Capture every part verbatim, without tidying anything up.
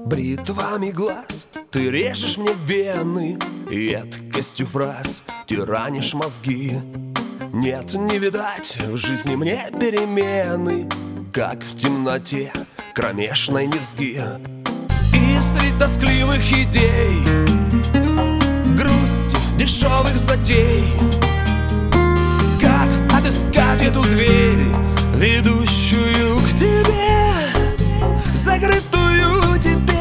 Бритвами глаз ты режешь мне вены, едкостью фраз тиранишь мозги. Нет, не видать в жизни мне перемены, как в темноте кромешной низги. И среди тоскливых идей, грусти, дешевых затей, как отыскать эту дверь, ведущую к тебе, закрытую теперь?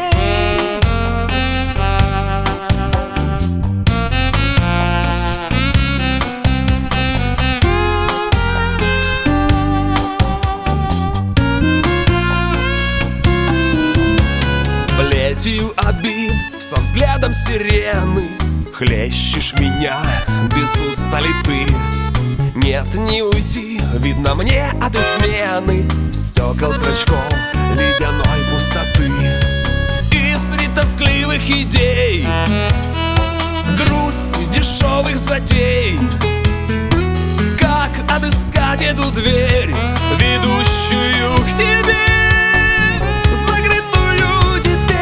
Плетью обид, со взглядом сирены, хлещешь меня без устали ты. Нет, не уйти, видно мне от измены стекол зрачков ледяной пустоты. И среди тоскливых идей, грусти, дешевых затей, как отыскать эту дверь, ведущую к тебе, закрытую теперь?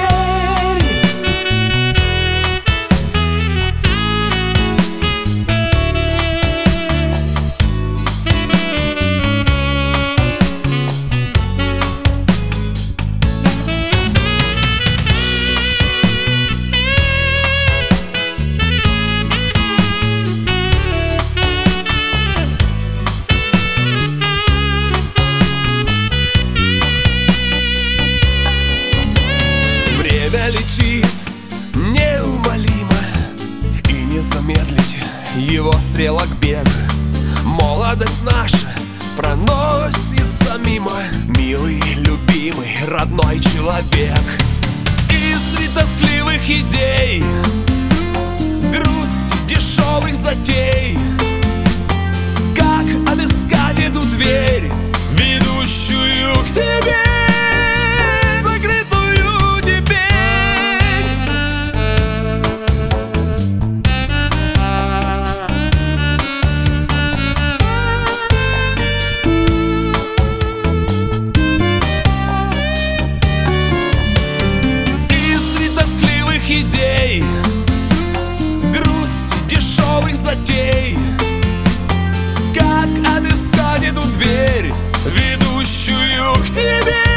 Время летит неумолимо, и не замедлить его стрелок бег. Молодость наша проносится мимо, милый, любимый, родной человек. И среди тоскливых идей, грусти, дешевых затей, как отыскать эту дверь, ведущую к тебе, закрытую теперь? И среди тоскливых идей, грусти, дешевых затей, как отыскать эту дверь, ведущую к тебе?